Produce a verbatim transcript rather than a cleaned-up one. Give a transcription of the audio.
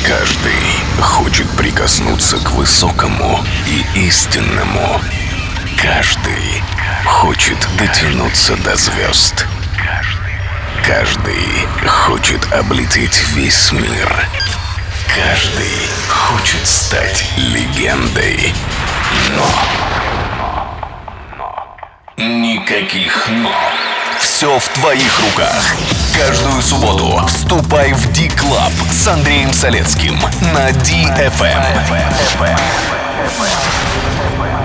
Каждый хочет прикоснуться к высокому и истинному. Каждый хочет дотянуться до звезд. Каждый хочет облететь весь мир. Каждый хочет стать легендой. Но никаких «но». Все в твоих руках. Каждую субботу вступай в Ди-клаб с Андреем Солецким на Ди эф эм.